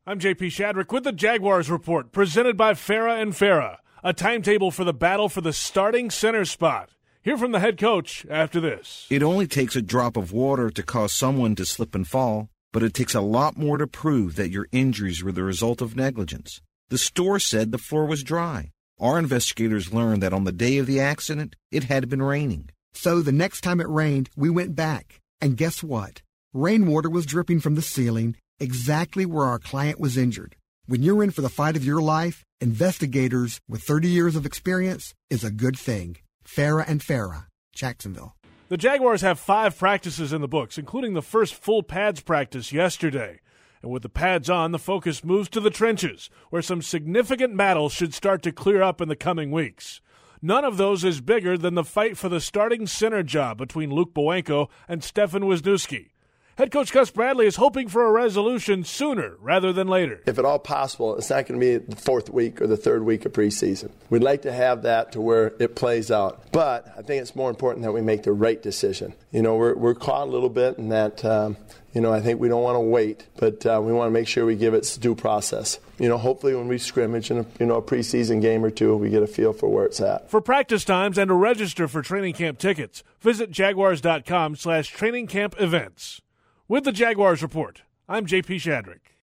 I'm JP Shadrick with the Jaguars Report, presented by Farah and Farah, a timetable for the battle for the starting center spot. Hear from the head coach after this. It only takes a drop of water to cause someone to slip and fall, but it takes a lot more to prove that your injuries were the result of negligence. The store said the floor was dry. Our investigators learned that on the day of the accident, it had been raining. So the next time it rained, we went back. And guess what? Rainwater was dripping from the ceiling exactly where our client was injured. When you're in for the fight of your life, investigators with 30 years of experience is a good thing. Farah and Farah, Jacksonville. The Jaguars have 5 practices in the books, including the first full pads practice yesterday. And with the pads on, the focus moves to the trenches, where some significant battles should start to clear up in the coming weeks. None of those is bigger than the fight for the starting center job between Luke Bowanko and Stefan Wisniewski. Head coach Gus Bradley is hoping for a resolution sooner rather than later. If at all possible, it's not going to be the 4th week or the 3rd week of preseason. We'd like to have that to where it plays out. But I think it's more important that we make the right decision. You know, we're caught a little bit in that, I think we don't want to wait, but we want to make sure we give it due process. You know, hopefully when we scrimmage in a preseason game or two, we get a feel for where it's at. For practice times and to register for training camp tickets, visit jaguars.com/trainingcampevents. With the Jaguars Report, I'm JP Shadrick.